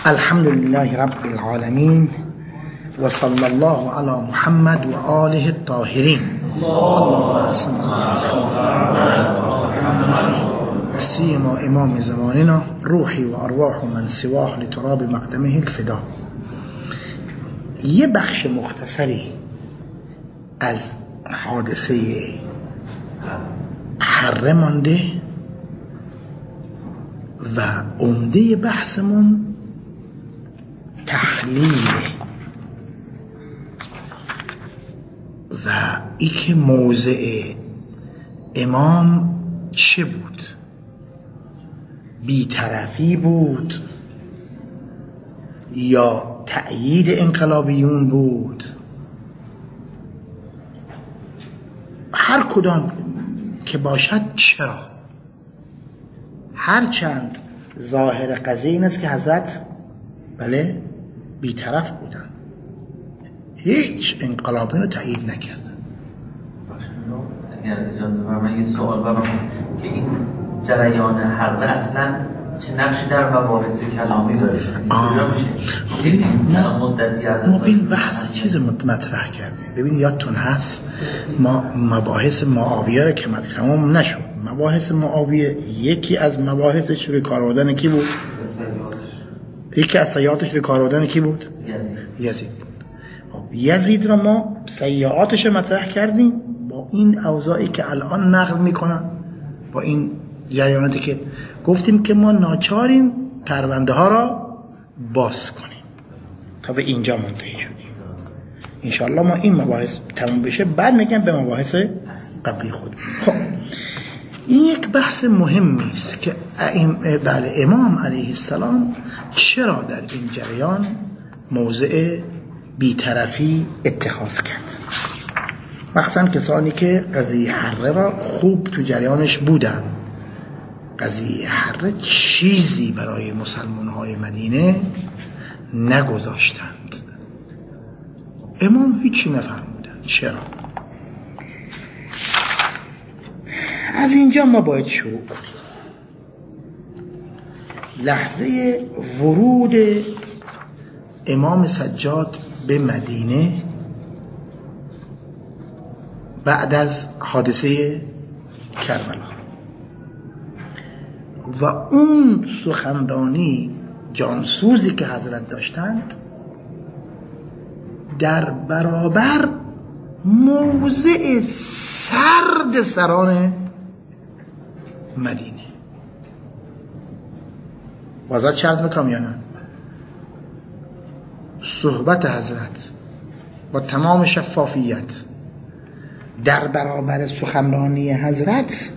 الحمد لله رب العالمين وصلى الله على محمد وآله الطاهرين اللهم صل سيما امام زماننا روحي و ارواح من سواه لتراب مقدمه الفدا. یه بخش مختصری از حادثه حره مانده و عمده بحثمون تحلیله و ای که موضع امام چه بود؟ بی‌طرفی بود یا تأیید انقلابیون بود؟ هر کدام که باشد چرا؟ هرچند ظاهر قضیه این است که حضرت بله بی‌طرف بودن، هیچ انقلابی رو تأیید نکردن. اگر اجازه من یه سوال برام که این جریان حرب اصلا چه نقشی در مباحث کلامی داره؟ نه مدتی از ما این بحث چیز مطرح کردیم. ببین یادتون هست ما مباحث معاویه رو که تمام نشد. مباحث معاویه یکی از مباحثش روی کار آوردن کی بود؟ یکی از سیئاتش روی کار آوردن کی بود؟ یزید بود. یزید رو ما سیئاتش رو مطرح کردیم با این اوضاعی که الان نقل میکنن، با این جریاناتی که گفتیم که ما ناچاریم پرونده ها را باز کنیم تا به اینجا منتهی شدیم. انشاءالله ما این مباحث تمام بشه بعد میگم به مباحث قبلی خود. خب این یک بحث مهمی است که امام علیه السلام چرا در این جریان موضع بی‌طرفی اتخاذ کرد، مخصوصا کسانی که قضیه حره را خوب تو جریانش بودن. قضیه حره چیزی برای مسلمان‌های مدینه نگذاشتند. امام هیچی نفرمودن. چرا؟ از اینجا ما باید شروع کنیم. لحظه ورود امام سجاد به مدینه بعد از حادثه کربلا و اون سخنرانی جانسوزی که حضرت داشتند در برابر موضع سرد سران مدینه. وضعیت چه عرض میکنم یا نه؟ صحبت حضرت با تمام شفافیت در برابر سخنرانی حضرت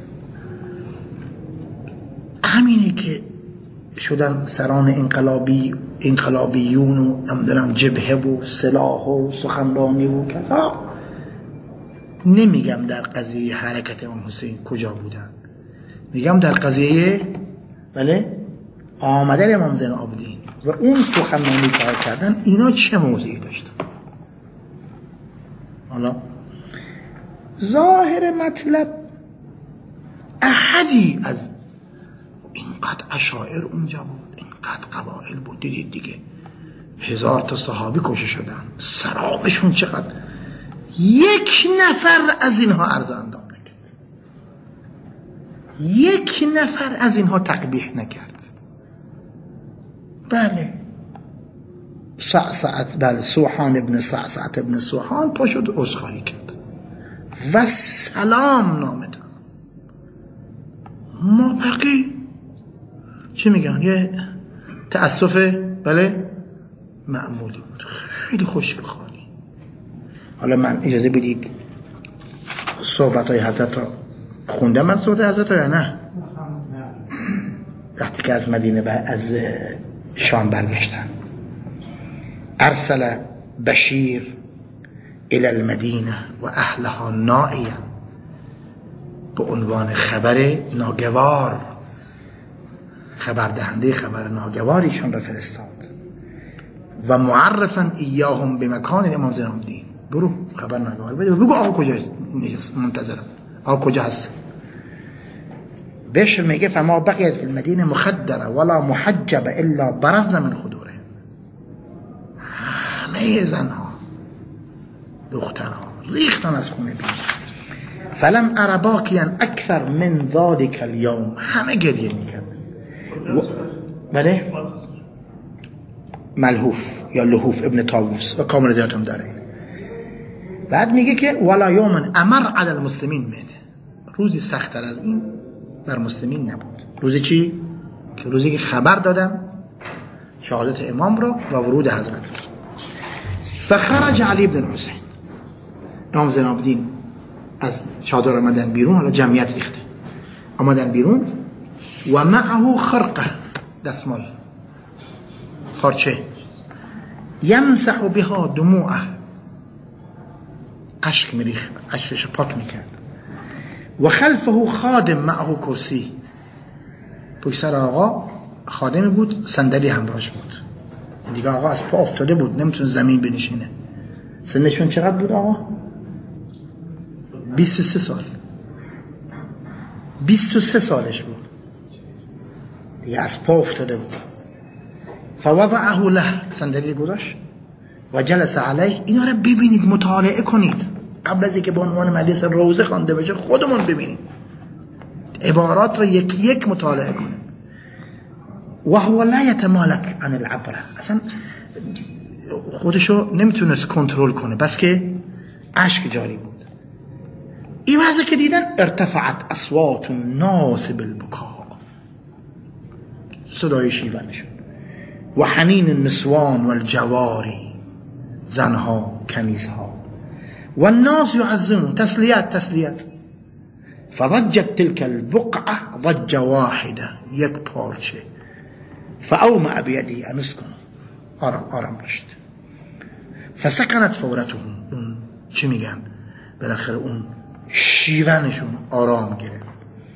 همینه که شدن سران انقلابیون و نمیدونم جبهه و سلاح و سخنرانی و کذا. نمیگم در قضیه حرکت امام حسین کجا بودن، میگم در قضیه بله آمدن امام زین العابدین و اون سخنرانی که کردن اینا چه موضعی داشتن. حالا ظاهر مطلب احدی از اینقدر اشاعر اونجا بود، اینقدر قبائل بود، دیدید دیگه 1000 تا صحابی کشته شدن، سرابشون چقدر، یک نفر از اینها عرض اندام نکرد، یک نفر از اینها تقبیح نکرد. بله سوحان ابن سعسعت ابن سوحان پا شد عذرخواهی کرد و سلام نامه داد. ما بقی چی میگن؟ یه تأسف بله معمولی بود، خیلی خوشگل خالی. حالا من اجازه بدید صحبت های حضرت را خوندم. من صحبت حضرت را نه وقتی که از مدینه از شام برگشتن. ارسل بشیر الى المدینه و اهلها نائیا، به عنوان خبر ناگوار، خبر دهنده خبر ناگواریشون را فرستاد و معرفا ایاهم به مکان امام زین العابدین. برو خبر ناگوار بده، بگو آقا کجاست، منتظرم، آقا کجا هست. بهش میگه فما بقیت فی المدینه مخدره ولا محجبه الا برزن من خدوره. همه زنها دخترها ریختن از خونه بیش. فلم ار باکیا اکثر من ذلک الیوم، همه گریه میکردن. بله ملهوف یا لهوف ابن طاووس و کامل زیادتون داره این. بعد میگه که ولا یوم امر علی المسلمین منه، روزی سخت‌تر از این بر مسلمین نبود. روزی چی؟ که روزی که خبر دادم شهادت امام را و ورود حضرت. فخرج علی بن الحسین، امام زین العابدین از چادر آمدن بیرون، حالا جمعیت ریخته آمدن بیرون، و معه خرقه، دستمال پارچه، یمسح بها دموعه، اشک میریخت، اشکش پاک میکرد. و خلفه خادم معه کرسی، پشت سر آقا خادمی بود، صندلی همراهش بود. دیگه آقا از پا افتاده بود، نمیتونه زمین بنشینه. سنشون چقدر بود آقا؟ 23 سال. 23 سالش بود دیگه، از پا افتاده بود. فوضعه له، صندلی گذاشت و جلس علیه. اینا رو ببینید، مطالعه کنید قبل از اینکه به عنوان مجلس روزه خوانده بشه، خودمون ببینید عبارات رو یک یک مطالعه کنید. و هو لا یتمالک عن العبره، اصلا خودشو نمیتونست کنترل کنه، بس که اشک جاری بود. این وضع که دیدن ارتفعت اصوات الناس بالبکا، صدای شیون شد. و حنین النسوان والجواری، زنها کنیزها، و الناس یعظمون، تسلیت. فضجت تلك البقعه ضجه واحده، یک پارچه. فاومأ بیده ان اسکن، آرام داشت. فسکنت فورته، اون چی میگن بالاخره اون شیونشون آرام گرفت.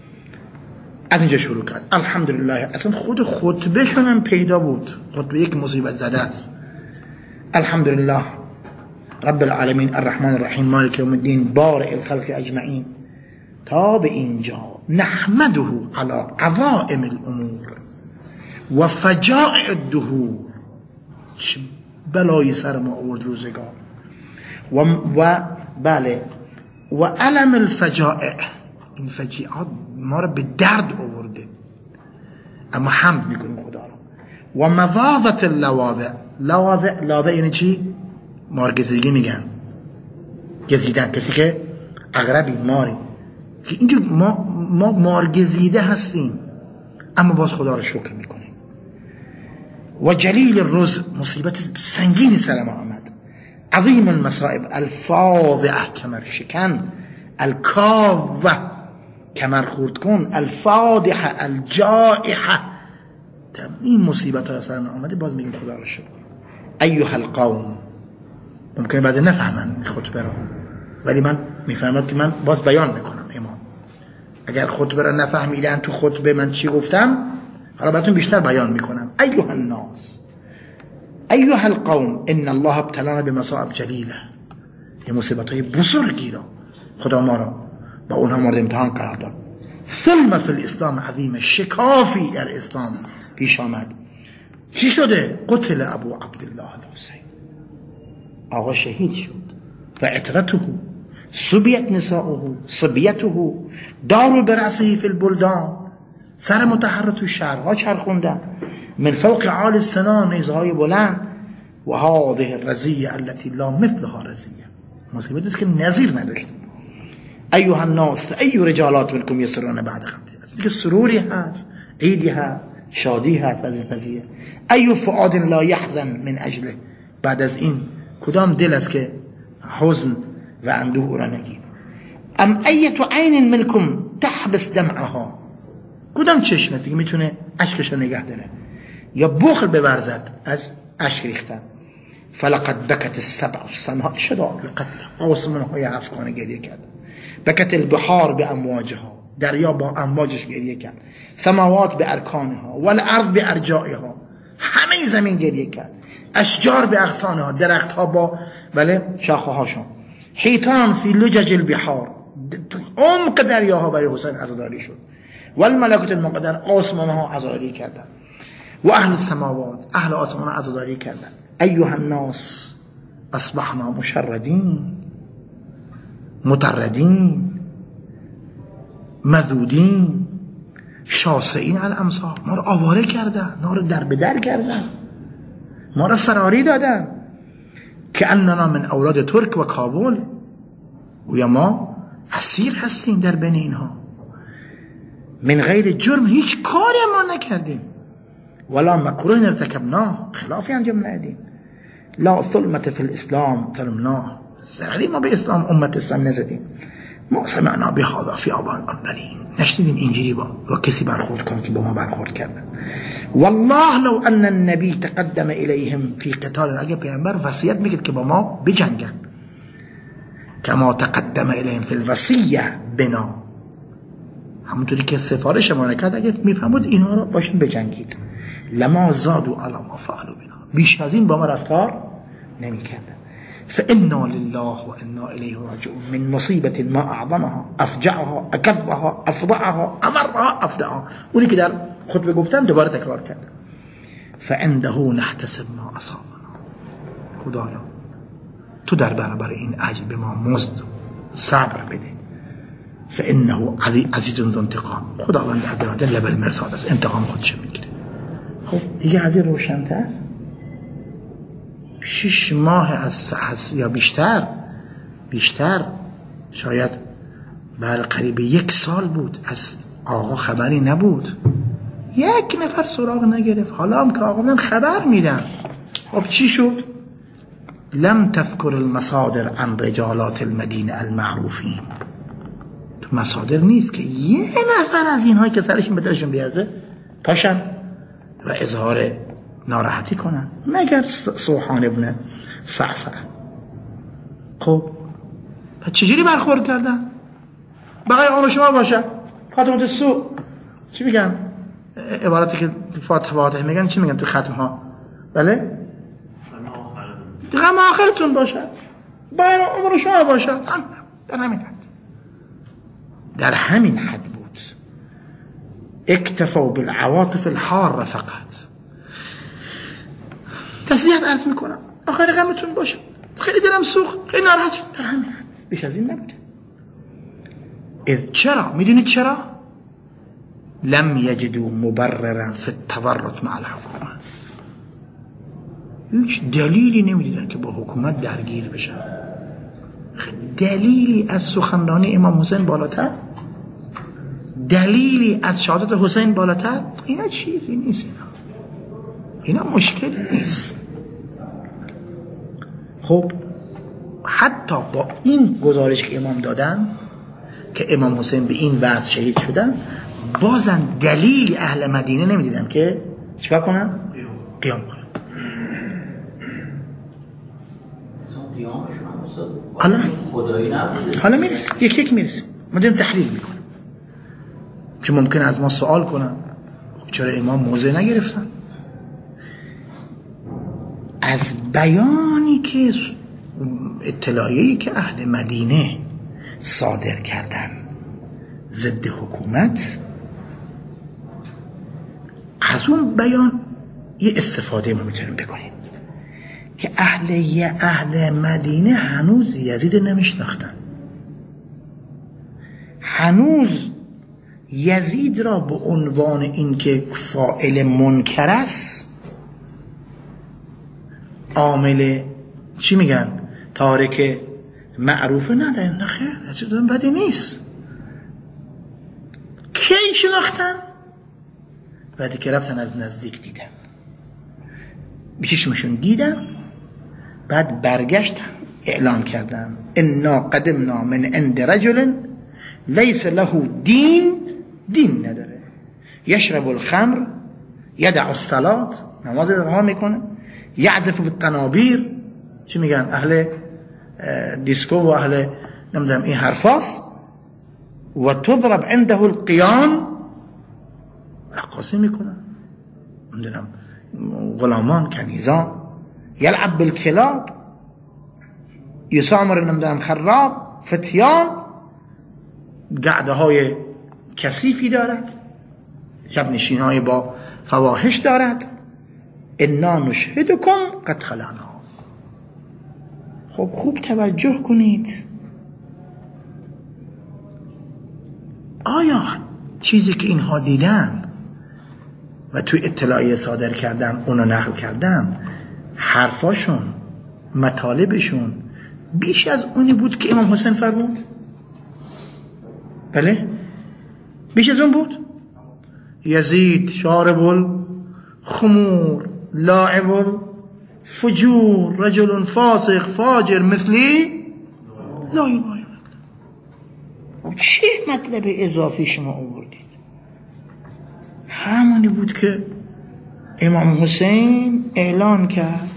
از اینجا شروع کرد الحمدلله. اصلا خود خطبهشون هم پیدا بود، خطبه یک مصیبت زده است. الحمدلله رب العالمین الرحمن الرحیم مالک یوم الدین بارئ الخلق اجمعین، تا به اینجا نحمده علی عظائم الامور و فجائع الدهور. چه بلایی سر ما آورد روزگار. و بله و علم الفجائع، این فجیعات ما رو به درد آورده، اما حمد میکنیم خدا رو. و مضاضت اللواذع، لاذع یعنی چی؟ مارگزیدگی میگن، گزیدن، کسی که عقربی ماری، که اینجا ما مارگزیده هستیم اما باز خدا رو شکر میکنیم. و جلیل الرز، مصیبت سنگینی سر ما آمد. عظیم المصائب الفاضعه، کمر شکن. الکاظه، کمر خورد کن. الفاضحه الجائحه، این مصیبت ها سر ما آمده، باز میگیم خدا رو شکر. ایها القوم، ممکنه بعضی نفهمن خطبه رو، ولی من میفهمم که من باز بیان میکنم. امام اگر خطبه رو نفهمیدن تو خطبه من چی گفتم، حالا براتون بیشتر بیان میکنم. ایها الناس، ایها القوم، ان الله ابتلانا بمصائب جلیله، یه مصیبت های بزرگی را خدا ما را با اونها مورد امتحان قرار داد. ثم فی الاسلام عظیم، شکافی در اسلام پیش آمد. چی شده؟ قتل ابو عبدالله الحسین، آقا شهید شد. و عترته سبیت نساؤه، صبیته دارو برأسه فی البلدان، سر متحر تو شهرها چرخوندن. من فوق عال السنان، نیزهای بلند. و هذه الرزیه التي لا مثلها رزیه، مصیبت است که نظیر نداشت. ایها الناس ای رجالات منکم یسرون بعد خمری، از دیگه سروری هست، عیدی هست، شادی هست از این قضیه. ای فؤاد لا یحزن من اجله، بعد از این کدام دل است که حزن و اندوه را نگیر. ام ایت عین منکم تحبس دمعها، کدام چشم است که میتونه اشکش نگه داره یا بخل بورزد از اشک ریختن. فلقد بکت السبع السماء شدا بقتل، آسمان های افغان گریه کرد. بکت البحار به امواجها، دریا با امواجش گریه کرد. سماوات به ارکانها والارض به ارجائها، همه زمین گریه کرد. اشجار به اغصانها، درختها با شاخه هاشون. حیتان فی لجج البحار، عمق دریاها برای حسین عزاداری شد. والملائکه المقدر، آسمان ها عزاداری کردند. و اهل السماوات، اهل آسمان ها عزاداری کردند. ایها الناس اصبحنا مشردین مطردین مذودین شاسعین الامصار. ما رو آواره کردن، ما رو در به در کردن، ما رو فراری دادن که اننا من اولاد ترک و کابل، و یا ما اسیر هستیم در بین اینها. من غیر جرم، هیچ کاری ما نکردیم. ولا مکروه ارتکبناه، خلافی انجام ندادیم. لا ظلمت فی الاسلام ظلمناه، ضرری ما به اسلام امت اسلام نزدیم. ما سمعنا بهذا فی آبان اولین، نشنیدیم اینجوری با کسی برخورد کنه که با ما برخورد کردن. والله لو ان النبی تقدم الیهم فی قتال، اگه پیامبر وصیت میکرد که با ما بجنگن، کما تقدم الیهم فی الوصیه بنا، همونطوری که سفارش ما نکرد، اگه میفهمود اینها رو باشین بجنگید، لما زادوا علی ما فعلوا بنا، بیش از این با ما رفتار نمیکردن. فإنا لله و انا الیه راجعون. من مصیبت ما اعظمها افجعها اکبها افضعها امرها افدعها، اونی که در خطبه گفتم دوباره تکرار کرد. فعنده نحتسب ما اصابنا، خدایا تو در برابر این اجر به ما مزد صبر بده. فانه عزیز ذو انتقام، خداوند عز و جل بالمرصاد است، انتقام خودش میگیره. خب دیگه از این روشن‌تر 6 ماه از یا بیشتر شاید بله قریب 1 سال بود از آقا خبری نبود، 1 نفر سراغ نگرفت. حالا هم که آقا من خبر میدن، خب چی شد؟ لم تذکر المصادر عن رجالات المدینه المعروفین، تو مصادر نیست که 1 نفر از اینهایی که سرشون به دلشون بیارزه پاشن و اظهار ناراحتی کنن، مگر سوحان ابن صعصع. خب پس چجوری برخورد کردن؟ بقیه آن شما باشه خاتمات السوء، چی میگن؟ عبارتی که فاتحه میگن چی میگن تو ختم ها؟ بله؟ غم آخرتون باشه، باید عمر شما باشه. در همین حد بود. اکتفوا بالعواطف الحاره فقط. تسلیت عرض میکنم، آخر غمتون باشه، خیلی دلم سوخت، خیلی ناراحت شدم، در همین حد، بیش از این نبوده. چرا؟ میدونید چرا؟ لم یجدوا مبررا فی التورط مع الحکومه، هیچ دلیلی نمیدیدن که با حکومت درگیر بشن. دلیلی از سخنرانی امام حسین بالاتر، دلیلی از شهادت حسین بالاتر، اینا چیزی نیست، اینا مشکل نیست. خب حتی با این گزارش که امام دادن که امام حسین به این وضع شهید شدن، بازن دلیلی اهل مدینه نمیدیدن که چیکار کنن؟ قیام کنن. حالا میرسیم، یک میرسیم، ما داریم تحلیل میکنیم که ممکن از ما سوال کنن چرا امام موضع نگرفتن. از بیانی که اطلاعیه‌ای که اهل مدینه صادر کردن ضد حکومت، از اون بیان یه استفاده ما میتونیم بکنیم که اهل مدینه هنوز یزید نمیشناختن، هنوز یزید را به عنوان این که فاعل منکر است، عامل چی میگن تارک معروف ندارن. نه خیر، چیزی بدی نیست. کی شناختن؟ بعدی که رفتن از نزدیک دیدن، بچشمشون دیدن، بعد برگشتن اعلان کردن انا قدمنا من عند رجل لیس له دین نداره، یشرب الخمر، یدع الصلاة، نماز رها میکنه، یعزف بالطنابیر، چی میگن اهل دیسکو و اهل نمیدونم این حرفاست، و تضرب عنده القیان، رقاصی میکنن، نمیدونم غلامان کنیزان، یلعب بالکلاب، یسامر نمیدونم خراب، فتیان، قعده های کثیفی دارد، شب نشین های با فواحش دارد. انا نشهدکم قد خلعنا، خب خوب توجه کنید، آیا چیزی که اینها دیدن و توی اطلاعیه صادر کردن اونو نقل کردن، حرفاشون، مطالبشون بیش از اونی بود که امام حسین فرمود؟ بله؟ بیش از اون بود؟ یزید شارب الخمور لاعب الفجور رجل فاسق فاجر مثلی لا یبایع. چه مطلب اضافی شما آوردید؟ همونی بود که امام حسین اعلان کرد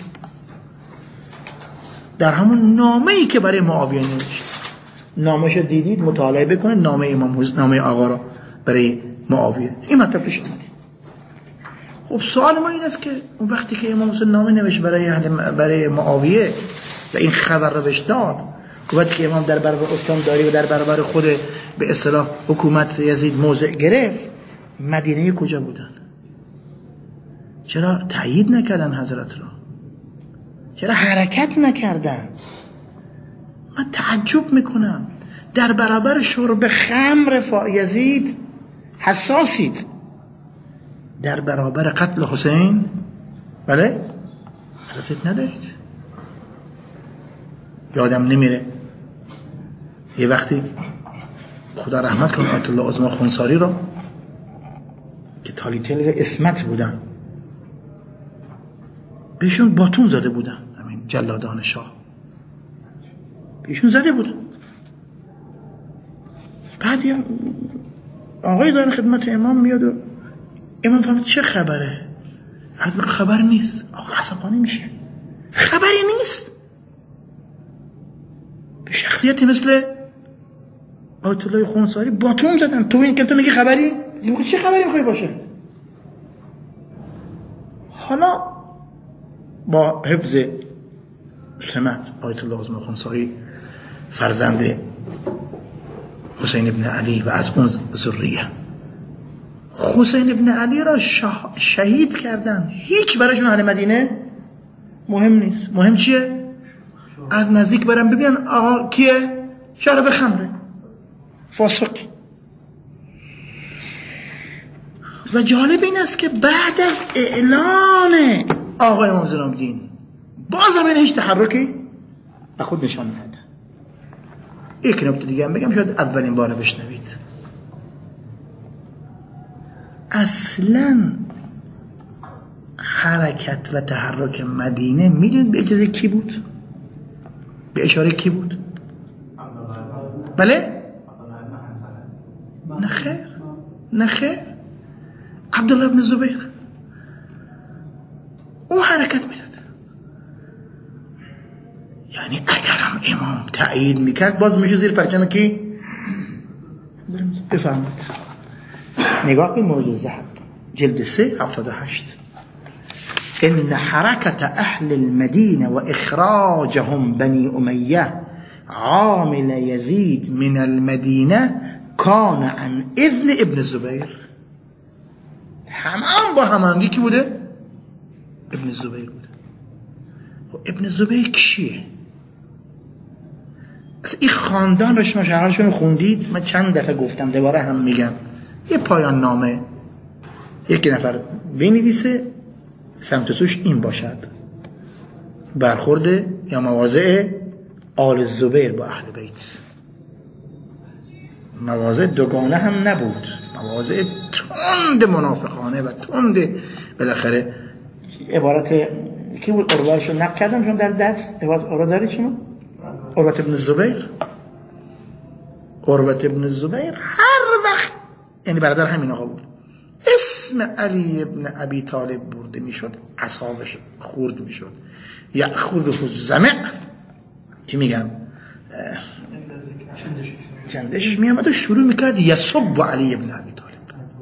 در همون نامه‌ای که برای معاویه نوشت. نامه‌شو دیدید، مطالعه بکنید، نامه امام حسین، نامه آقا را برای معاویه، این مطلب پیش اومده. خب سوال ما این است که اون وقتی که امام حسین نامه نوشت برای معاویه و این خبر رو بهش داد، وقتی که امام در برابر استانداری و در برابر خود به اصطلاح حکومت یزید موضع گرفت، مدینه کجا بودن؟ چرا تایید نکردن حضرت را؟ چرا حرکت نکردن؟ من تعجب میکنم. در برابر شرب خمر یزید حساسید، در برابر قتل حسین بله حساسیت ندارید. یادم نمیره یه وقتی خدا رحمت کنه آیت الله عظما خونساری را که تالیتل اسمت بودن، بهشون باتون زده بودن، همین جلادان شاه بهشون زده بودن. بعد آقای داره خدمت امام میاد و امام فهمید چه خبره؟ عرض میکنه خبر نیست. آقا عصبانی میشه، خبری نیست. به شخصیتی مثل آیت الله خونساری باتون زدن، تو این که تو میگی خبری؟ چه خبری میخوای باشه؟ حالا با حفظ سمت آیت الله عظما خونساری فرزند حسین ابن علی و از اون ذریه، حسین ابن علی را شهید کردن. هیچ برایشون اهل مدینه مهم نیست. مهم چیه؟ از نزدیک برن ببینن آقا کیه؟ شرب خمره، فاسق. و جالب این است که بعد از اعلان آقای امام زین العابدین باز هم هیچ تحرکی به خود نشان نداد. یک نکته دیگه هم بگم، شاید اولین بار بشنوید. اصلا حرکت و تحرک مدینه میدونید به اجازه کی بود؟ به اشاره کی بود؟ بله؟ نخیر عبدالله ابن زبیر او حرکت میداد. یعنی اگرم امام تأیید میکرد باز میشه زیر پرچم کی؟ بفرمایید نگاه کنید مورد الذهب جلد 3 78. ان حركة اهل المدينة واخراجهم بني امية عامل يزيد من المدينة كان عن اذن ابن الزبير. همان با همانگی کی بوده؟ ابن الزبير بوده. ابن الزبير کیه؟ از این خاندان رو شما شهرشون خوندید؟ من چند دفعه گفتم، دوباره هم میگم، یه پایان نامه یک نفر بنویسه سمت سوش این باشد: برخورد یا مواضع آل الزبیر با اهل بیت. مواضع دوگانه هم نبود، مواضع تند منافقانه و تند. بالاخره عبارت کی بود؟ عروه‌شو نقل کردم چون در دست عروه دارید شما؟ عروه ابن الزبیر. عروه ابن الزبیر هر وقت، یعنی برادر همین آقا بود، اسم علی ابن ابی طالب برده میشد اصحابش خورد میشد. یأخذه الزمع، چی میگن؟ چندشش میامد و شروع میکرد یسب علی ابن ابی طالب.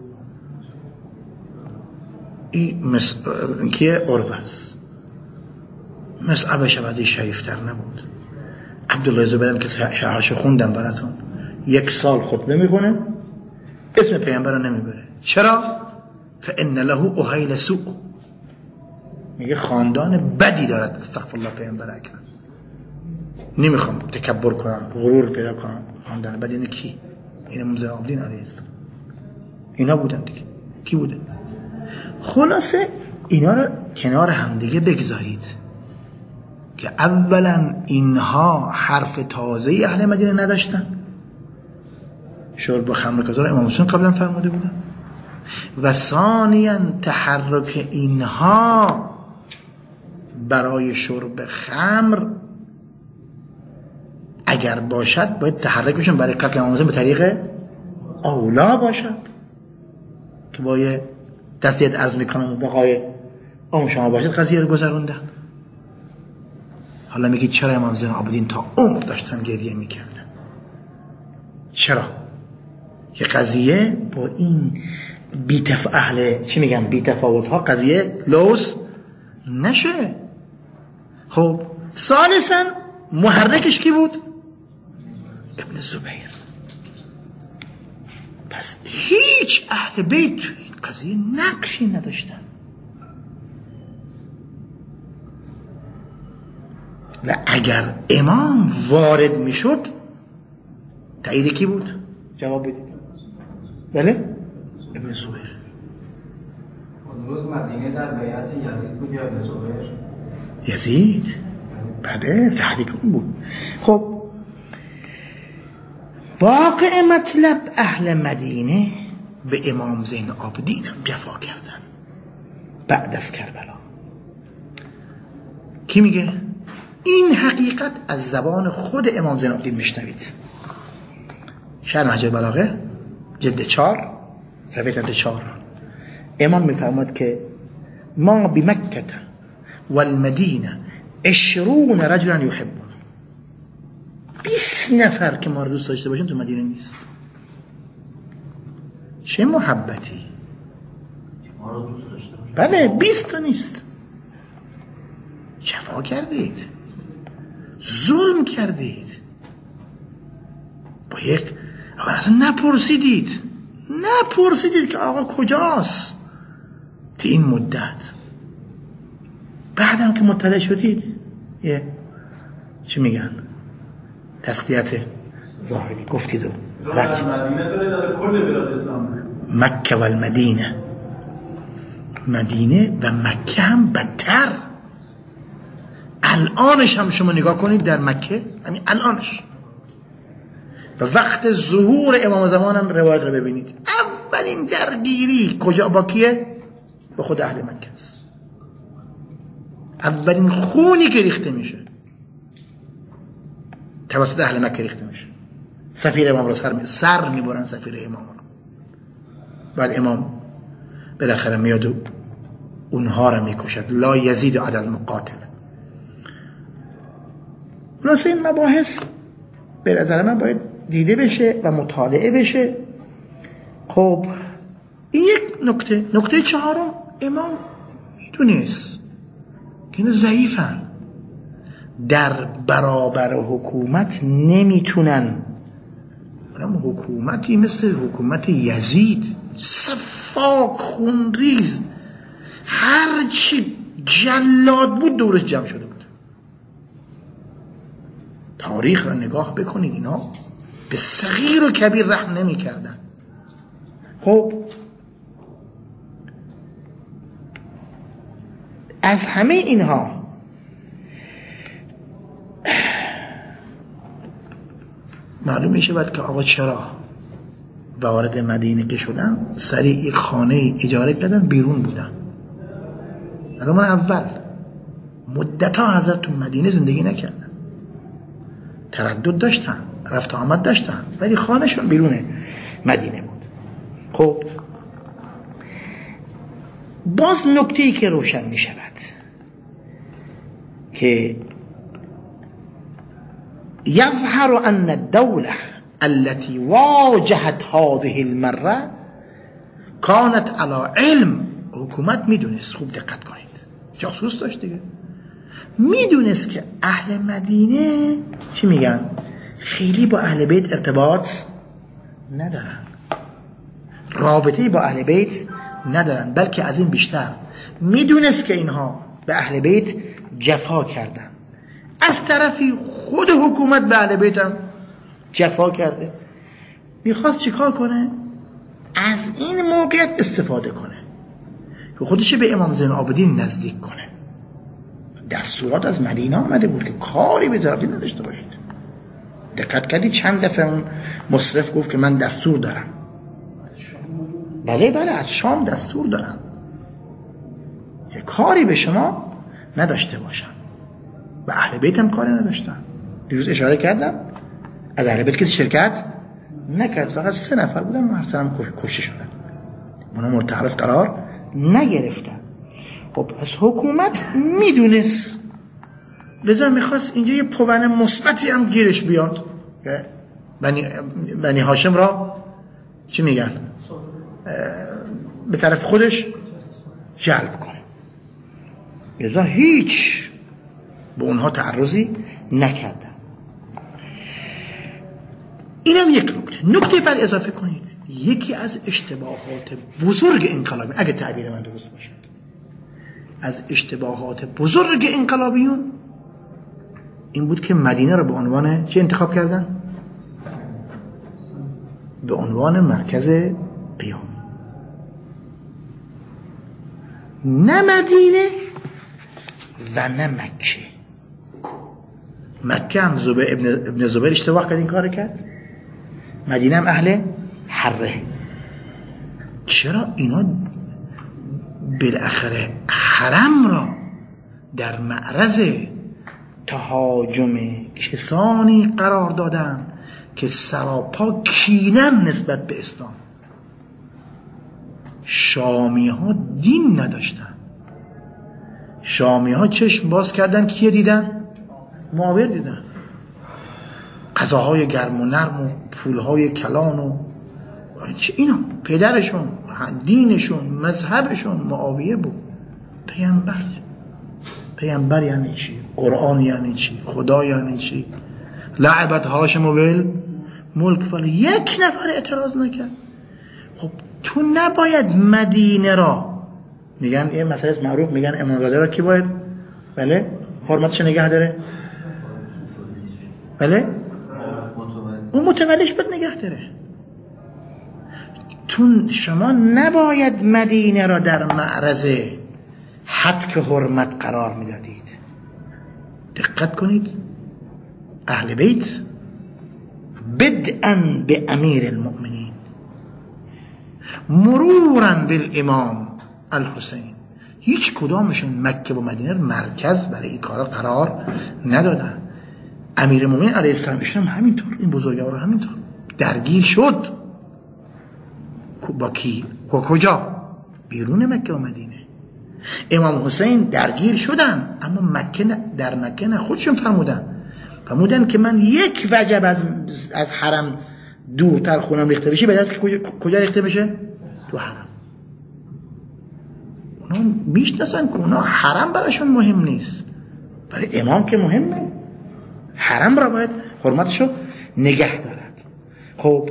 این که عروه است. مصعب شبازی شریفتر نبود. عبدالله زبیرم که شرحش خوندم براتون، 1 سال خطبه میکنه اسم پیامبر رو نمیبره. چرا؟ فإن له اهیل سوء، میگه خاندان بدی دارد. استغفر الله پیامبر اکرم. نمیخوام تکبر کنم، غرور پیدا کنم خواندن. بعد اینه کی؟ این امام زین العابدین علیه السلام. اینا بودن دیگه. کی بوده؟ خلاصه اینا رو کنار هم دیگه بگذارید که اولا اینها حرف تازه اهل مدینه نداشتن، شرب خمر کذا امام حسین قبلا فرموده بودن، و ثانیاً تحرک اینها برای شرب خمر اگر باشد باید تحرکشون برای قتل امام حسین به طریق اولا باشد که با یه تسلیت عرض میکنم بقای امام شما باشد قضیه رو گذروندن. حالا میگید چرا امام زین العابدین تا عمر داشتن گریه میکردن؟ چرا؟ که قضیه با این بی‌تفاوت ها قضیه لوس نشه. خب ثالثاً محرکش کی بود؟ ابن زبیر. پس هیچ اهل بیت تو این قضیه نقشی نداشتن و اگر امام وارد میشد تایید کی بود؟ جواب بدید. بله؟ ابن زبیر. روز مدینه در بیعت یزید بود یا ابن زبیر؟ یزید؟ بله تحریک اون بود. خب واقع مطلب اهل مدینه به امام زین العابدین هم جفا کردن بعد از کربلا. کی میگه؟ این حقیقت از زبان خود امام زین العابدین میشنوید. شرح نهج البلاغه جلد 4 صفحه 4 امام میفرماد که ما بمکه والمدینه 20 رجلا یحبون، 20 نفر که ما رو دوست داشته باشیم تو مدینه نیست. چه محبتی ما رو دوست داشته باشیم؟ بله 20 تا نیست. جفا کردید، ظلم کردید، با یک اصلا نپرسیدید که آقا کجاست تا این مدت. بعدم که مطلع شدید چی میگن؟ تسلیت ظاهری گفتید و رد. مدینه داره کل بلاد اسلام، مکه و المدینه، مدینه و مکه هم بدتر. الانش هم شما نگاه کنید در مکه، همین الانش و وقت ظهور امام زمان هم روایت رو ببینید، اولین درگیری کجا با کیه؟ با خود اهل مکه است. اولین خونی که ریخته میشه توسط اهل مکه ریخته میشه. سفیر امام رو سر میبرن سفیر امام رو. بعد امام بالاخره میاد و اونها رو میکشد. لا یزید علی المقاتل. خلاصه این مباحث به نظر من باید دیده بشه و مطالعه بشه. خب این یک نکته. نکته چهارم، امام میدونست که این ضعیفن، در برابر حکومت نمیتونن. حکومتی مثل حکومت یزید صفاک خونریز، هرچی جلاد بود دورش جمع شده بود. تاریخ را نگاه بکنید، اینا به صغیر و کبیر رحم نمی کردن. خب از همه اینها معلوم میشه بعد که آقا چرا وارد مدینه که شدن سریع یک خانه اجاره کردن، بیرون بودن. از اون اول مدت‌ها حضرت تو مدینه زندگی نکردن، تردد داشتن، رفت آمد داشتن، ولی خانهشون بیرون مدینه بود. خب باز نکته‌ای که روشن می شود که یظهر ان الدوله التي واجهت هذه المره كانت على علم. حکومت میدونست، خوب دقت کنید، جاسوس داشت دیگه، میدونست که اهل مدینه چی میگن؟ خیلی با اهل بیت ارتباط ندارن، رابطه‌ای با اهل بیت ندارن، بلکه از این بیشتر میدونست که اینها به اهل بیت جفا کردن. از طرفی خود حکومت به اهل بیت هم جفا کرده. میخواست چیکار کنه؟ از این موقعیت استفاده کنه که خودش به امام زین العابدین نزدیک کنه. دستورات از مدینه آمده بود که کاری به زرابدین نداشته باشید. دقت کردی چند دفعه اون مصرف گفت که من دستور دارم. بله از شام دستور دارم یه کاری به شما نداشته باشم. به اهل بیت هم کاری نداشتن. دیروز اشاره کردم از اهل بیت کسی شرکت نکرد، فقط 3 نفر بودن و هر سرم کشته شدن. اونا مورد حرس قرار نگرفتن. خب از حکومت میدونست، لذا میخواست اینجا یه پوون مثبتی هم گیرش بیاد، بنی هاشم را چی میگن به طرف خودش جلب کنه. لذا هیچ به اونها تعرضی نکردن. اینم یک نکته بعد اضافه کنید. یکی از اشتباهات بزرگ انقلابی، اگه تعبیر من درست باشد، از اشتباهات بزرگ انقلابیون این بود که مدینه رو به عنوان چه انتخاب کردن؟ به عنوان مرکز قیام. نه مدینه و نه مکه. مکه هم ابن زبیر اشتباه کرد این کار کرد، مدینه هم اهل حره. چرا اینا بالاخره حرم را در معرض تهاجم کسانی قرار دادن که سراپا کینن نسبت به اسلام. شامی ها دین نداشتن. شامی ها چشم باز کردن کیه دیدن؟ معاویه دیدن. غذاهای گرم و نرم و پولهای کلان و اینا پدرشون، دینشون، مذهبشون معاویه بود. پیامبر یعنی چی؟ قرآن یعنی چی؟ خدا یعنی چی؟ لعبت هاشم و بل ملک فل. یک نفر اعتراض نکرد. خب تو نباید مدینه را، میگن یه مسئله معروف، میگن امامزاده را کی باید بله حرمتش نگه داره؟ بله اون متولیش باید نگه داره. تو شما نباید مدینه را در معرض حتک حرمت قرار میدادید. دقت کنید، اهل بیت بدءا به امیر المؤمنین مرورا بالامام الحسین، هیچ کدامشون مکه و مدینه رو مرکز برای این کارا قرار ندادن. امیر المؤمنین علیه السلام ایشون هم همینطور، این بزرگوار همینطور درگیر شد. با کی؟ کجا؟ بیرون مکه و مدینه. امام حسین درگیر شدن، اما در مکه نه. خودشون فرمودن که من یک وجب از حرم دورتر خونم ریخته بشه، باید که کجا ریخته بشه؟ تو حرم. اونا میشناسن که اونا حرم براشون مهم نیست، برای امام که مهمه. حرم را باید حرمتشو نگه دارد. خب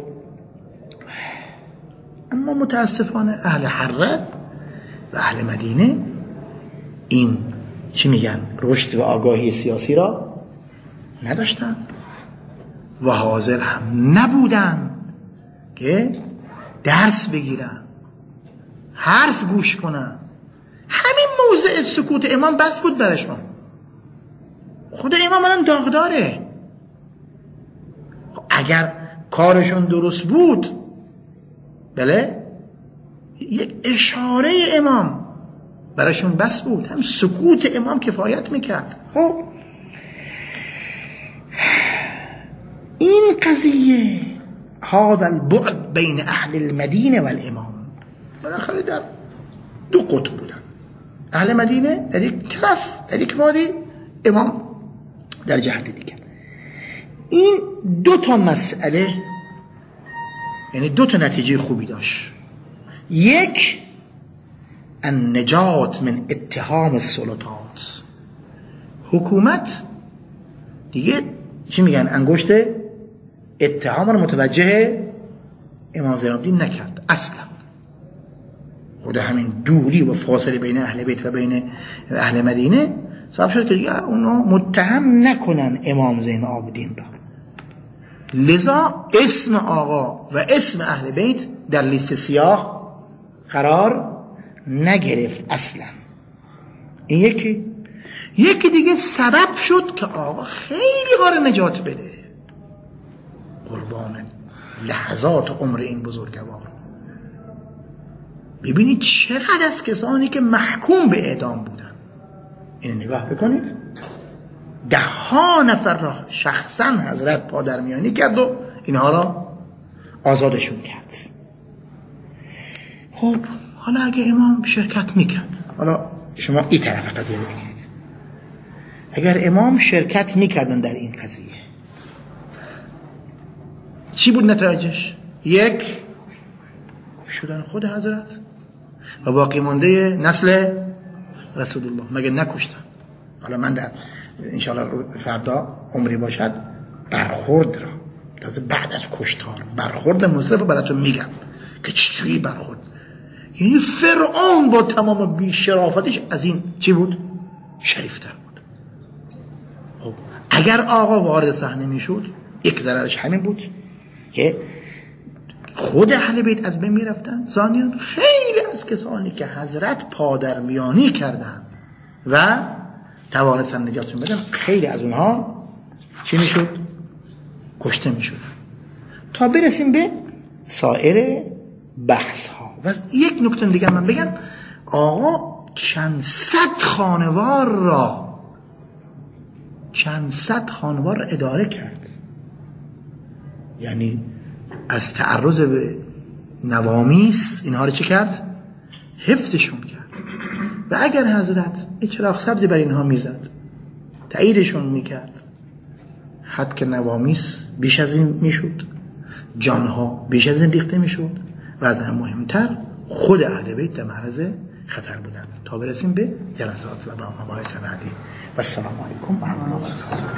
اما متاسفانه اهل حره و اهل مدینه این چی میگن رشد و آگاهی سیاسی را نداشتن و حاضر هم نبودن که درس بگیرن، حرف گوش کنن. همین موضع سکوت امام بس بود برشون. خود امام الان داغداره. اگر کارشون درست بود، بله، یک اشاره امام براشون بس بود، هم سکوت امام کفایت میکرد. خب این قضیه هذا البعد بین اهل المدینه و الامام، بالاخره در 2 قطب بودن. اهل مدینه در یک طرف، در یک وادی، امام در جهت دیگر. این 2 مسئله یعنی 2 نتیجه خوبی داشت. یک، النجات من اتهام السلطات. حکومت دیگه چی میگن انگشت اتهام رو متوجه امام زین العابدین نکرد اصلا. خود همین دوری و فاصله بین اهل بیت و بین اهل مدینه سبب شد که اونا متهم نکنن امام زین العابدین را. لذا اسم آقا و اسم اهل بیت در لیست سیاه قرار نگرفت اصلا. این یکی دیگه سبب شد که آقا خیلی ها رو نجات بده، قربان لحظات عمر این بزرگوار. ببینید چقدر از کسانی که محکوم به اعدام بودن، این نگاه بکنید، 10 نفر را شخصا حضرت پادرمیانی کرد و اینها را آزادشون کرد. خب حالا اگه امام شرکت میکرد، حالا شما این طرف قضیه بگید، اگر امام شرکت میکردن در این قضیه چی بود نتایجش؟ 1 شدن خود حضرت و باقی مانده نسل رسول الله. مگه نکشتن؟ حالا من در انشاءالله فردا عمری باشد برخورد را تازه بعد از کشتار برخورد مصرف رو براتون میگم که چجوری برخورد. یعنی فرعون با تمام بی‌شرافتش از این چی بود؟ شریفتر بود. خب اگر آقا وارد صحنه میشد یک ضررش همین بود که خود اهل بیت از بین میرفتن، ثانیاً خیلی از کسانی که حضرت پادرمیانی کردن و توانستن نجاتشون بدن، خیلی از اونها چی میشد؟ کشته میشد. تا برسیم به سایر بحث ها. و یک نکته دیگه من بگم، آقا چند صد خانوار را اداره کرد. یعنی از تعرض به نوامیس اینها رو چه کرد؟ حفظشون کرد. و اگر حضرت چراغ سبزی بر اینها میزد، تاییدشون میکرد، حد که نوامیس بیش از این میشد، جانها بیش از این ریخته میشد و از هم مهمتر خود اهل بیت در معرض خطر بودن. تا برسیم به جلسات و مباحث بعدی. و السلام علیکم و رحمت الله و برکاته.